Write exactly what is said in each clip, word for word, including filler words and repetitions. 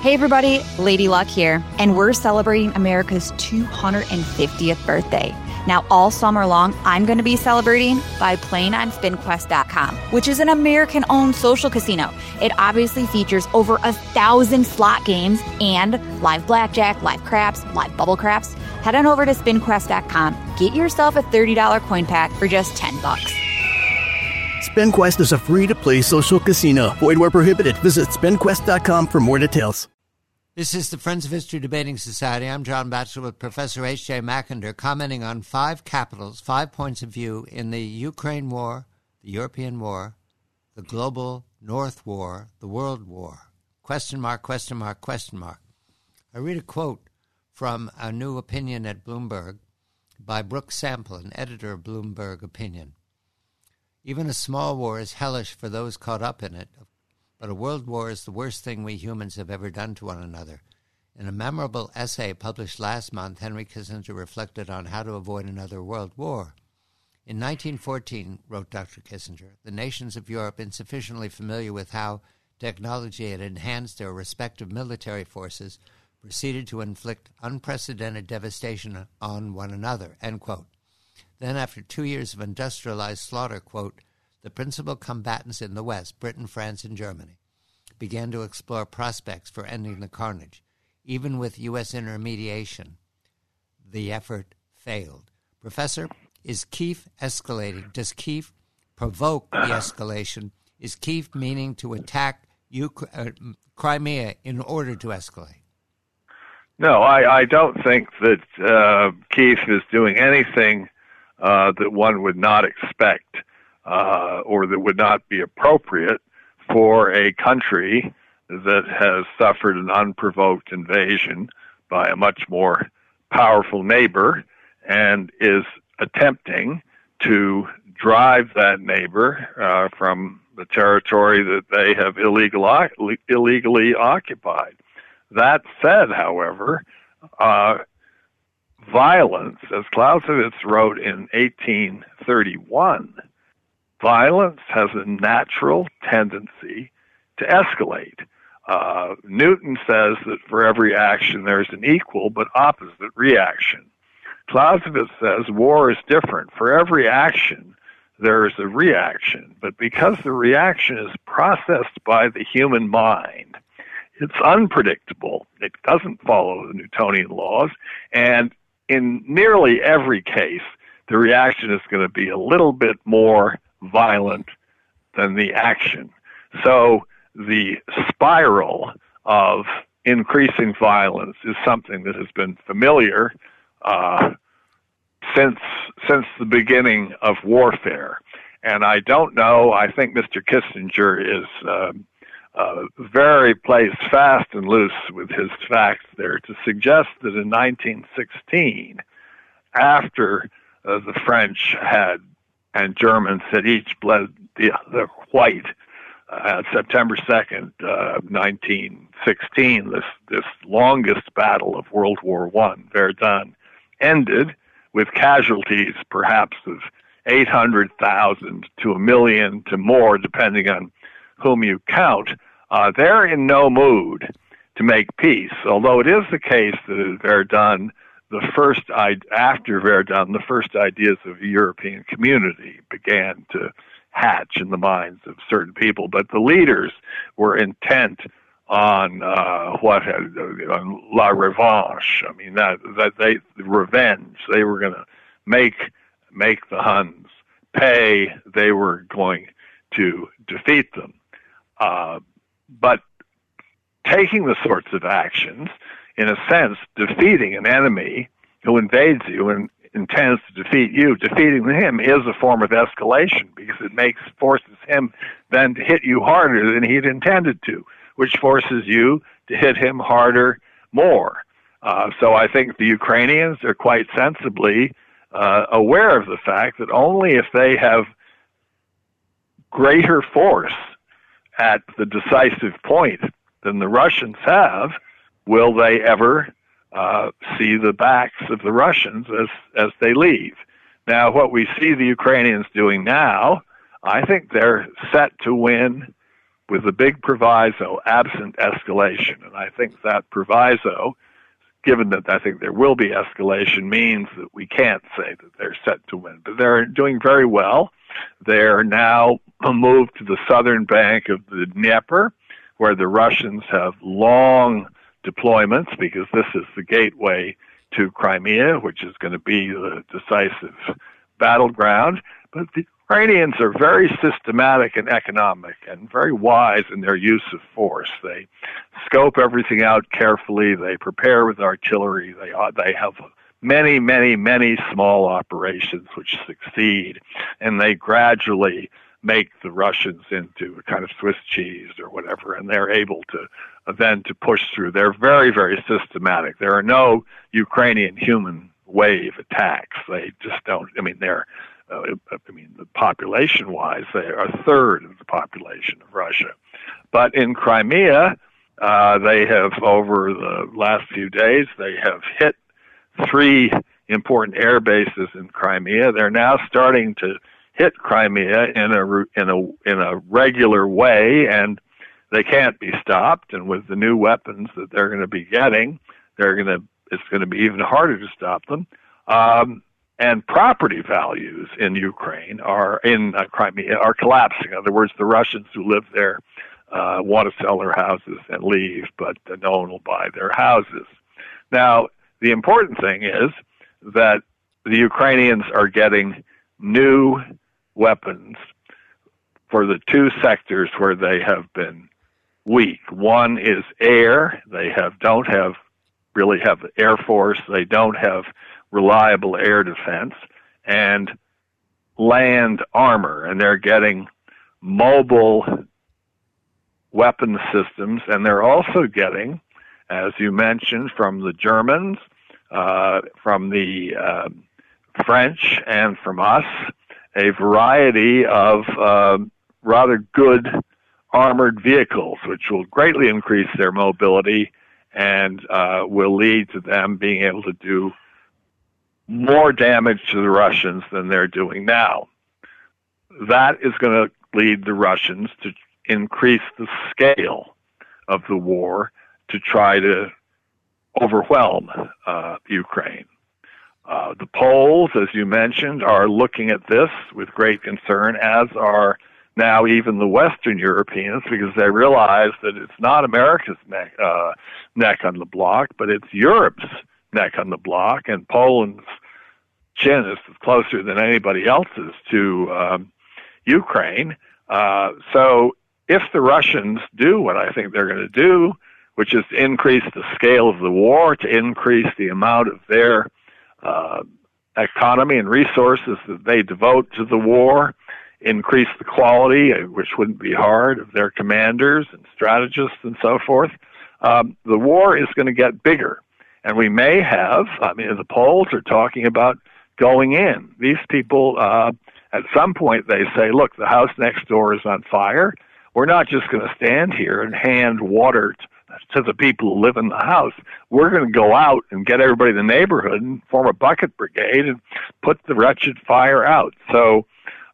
Hey everybody, Lady Luck here, and we're celebrating America's two hundred fiftieth birthday. Now, all summer long, I'm going to be celebrating by playing on spin quest dot com, which is an American-owned social casino. It obviously features over a thousand slot games and live blackjack, live craps, live bubble craps. Head on over to spin quest dot com. Get yourself a thirty dollars coin pack for just ten bucks. SpinQuest is a free-to-play social casino. Void where prohibited. Visit spin quest dot com for more details. This is the Friends of History Debating Society. I'm John Batchelor with Professor H J Mackinder, commenting on five capitals, five points of view in the Ukraine war, the European war, the global North War, the World War. Question mark, question mark, question mark. I read a quote from a new opinion at Bloomberg by Brooke Sample, an editor of Bloomberg Opinion. Even a small war is hellish for those caught up in it, but a world war is the worst thing we humans have ever done to one another. In a memorable essay published last month, Henry Kissinger reflected on how to avoid another world war. In nineteen fourteen, wrote Doctor Kissinger, the nations of Europe, insufficiently familiar with how technology had enhanced their respective military forces, proceeded to inflict unprecedented devastation on one another, end quote. Then, after two years of industrialized slaughter, quote, the principal combatants in the West, Britain, France, and Germany, began to explore prospects for ending the carnage. Even with U S intermediation, the effort failed. Professor, is Kiev escalating? Does Kiev provoke the escalation? Is Kiev meaning to attack Uk- uh, Crimea in order to escalate? No, I, I don't think that uh, Kiev is doing anything uh, that one would not expect. Uh, or that would not be appropriate for a country that has suffered an unprovoked invasion by a much more powerful neighbor and is attempting to drive that neighbor uh, from the territory that they have illegal, illegally occupied. That said, however, uh, violence, as Clausewitz wrote in eighteen thirty-one, violence has a natural tendency to escalate. Uh, Newton says that for every action there's an equal but opposite reaction. Clausewitz says war is different. For every action there is a reaction, but because the reaction is processed by the human mind, it's unpredictable. It doesn't follow the Newtonian laws, and in nearly every case, the reaction is going to be a little bit more violent than the action. So the spiral of increasing violence is something that has been familiar uh, since since the beginning of warfare. And I don't know, I think Mister Kissinger is uh, uh, very plays fast and loose with his facts there to suggest that in nineteen sixteen, after uh, the French had and Germans had each bled the other white. Uh, September second, uh, nineteen sixteen, this this longest battle of World War One, Verdun, ended with casualties perhaps of eight hundred thousand to a million to more, depending on whom you count. Uh, they're in no mood to make peace, although it is the case that at Verdun, the first, after Verdun, the first ideas of a European community began to hatch in the minds of certain people. But the leaders were intent on uh, what had, on la revanche. I mean, that that they revenge. They were going to make make the Huns pay. They were going to defeat them. Uh, but taking the sorts of actions, in a sense, defeating an enemy who invades you and intends to defeat you, defeating him is a form of escalation because it makes forces him then to hit you harder than he'd intended to, which forces you to hit him harder more. Uh, so I think the Ukrainians are quite sensibly uh, aware of the fact that only if they have greater force at the decisive point than the Russians have, will they ever uh, see the backs of the Russians as, as they leave. Now, what we see the Ukrainians doing now, I think they're set to win with the big proviso, absent escalation. And I think that proviso, given that I think there will be escalation, means that we can't say that they're set to win. But they're doing very well. They're now moved to the southern bank of the Dnieper, where the Russians have long deployments, because this is the gateway to Crimea, which is going to be the decisive battleground. But the Ukrainians are very systematic and economic and very wise in their use of force. They scope everything out carefully. They prepare with artillery. They they have many, many, many small operations which succeed, and they gradually make the Russians into a kind of Swiss cheese or whatever, and they're able to uh, then to push through. They're very, very systematic. There are no Ukrainian human wave attacks. They just don't. I mean, they're. Uh, I mean, population-wise, they are a third of the population of Russia. But in Crimea, uh, they have, over the last few days, they have hit three important air bases in Crimea. They're now starting to hit Crimea in a in a in a regular way, and they can't be stopped. And with the new weapons that they're going to be getting, they're going to it's going to be even harder to stop them. Um, And property values in Ukraine are in uh, Crimea are collapsing. In other words, the Russians who live there uh, want to sell their houses and leave, but uh, no one will buy their houses. Now, the important thing is that the Ukrainians are getting new weapons for the two sectors where they have been weak. One is air. They have don't have really have the Air Force. They don't have reliable air defense, and land armor, and they're getting mobile weapon systems, and they're also getting, as you mentioned, from the Germans, uh, from the uh, French, and from us, a variety of uh, rather good armored vehicles, which will greatly increase their mobility and uh, will lead to them being able to do more damage to the Russians than they're doing now. That is going to lead the Russians to increase the scale of the war to try to overwhelm uh, Ukraine. Uh, the Poles, as you mentioned, are looking at this with great concern, as are now even the Western Europeans, because they realize that it's not America's neck, uh, neck on the block, but it's Europe's neck on the block, and Poland's chin is closer than anybody else's to um, Ukraine. Uh, so if the Russians do what I think they're going to do, which is to increase the scale of the war, to increase the amount of their uh, economy and resources that they devote to the war, increase the quality, which wouldn't be hard, of their commanders and strategists and so forth, um, the war is going to get bigger. And we may have, I mean, the Poles are talking about going in. These people, uh, at some point, they say, look, the house next door is on fire. We're not just going to stand here and hand water t- to the people who live in the house. We're going to go out and get everybody in the neighborhood and form a bucket brigade and put the wretched fire out. So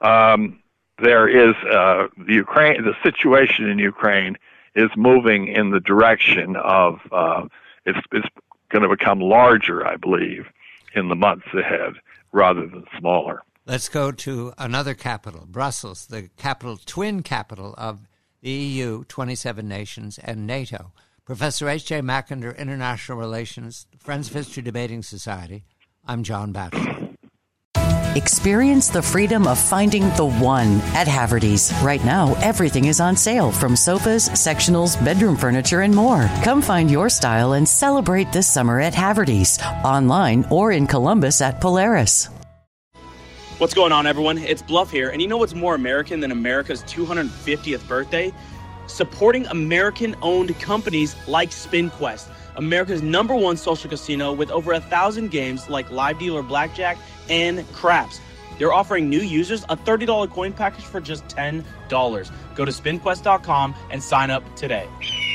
um, there is uh, the Ukraine, the situation in Ukraine is moving in the direction of uh, it's, it's going to become larger, I believe, in the months ahead rather than smaller. Let's go to another capital, Brussels, the capital, twin capital of the E U, twenty-seven nations, and NATO. Professor H J Mackinder, International Relations, Friends of History Debating Society. I'm John Batchelor. Experience the freedom of finding the one at Haverty's. Right now, everything is on sale, from sofas, sectionals, bedroom furniture, and more. Come find your style and celebrate this summer at Haverty's, online or in Columbus at Polaris. What's going on, everyone? It's Bluff here, and you know what's more American than America's two hundred fiftieth birthday? Supporting American-owned companies like SpinQuest, America's number one social casino with over a thousand games like Live Dealer Blackjack and Craps. They're offering new users a thirty dollars coin package for just ten dollars. Go to spin quest dot com and sign up today.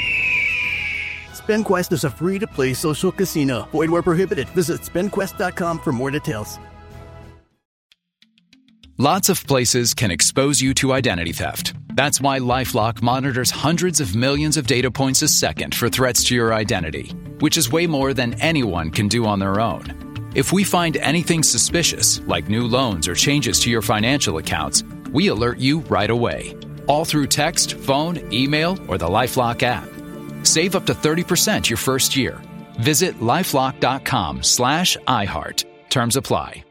SpinQuest is a free-to-play social casino. Void where prohibited. Visit spin quest dot com for more details. Lots of places can expose you to identity theft. That's why LifeLock monitors hundreds of millions of data points a second for threats to your identity, which is way more than anyone can do on their own. If we find anything suspicious, like new loans or changes to your financial accounts, we alert you right away, all through text, phone, email, or the LifeLock app. Save up to thirty percent your first year. Visit LifeLock.com slash iHeart. Terms apply.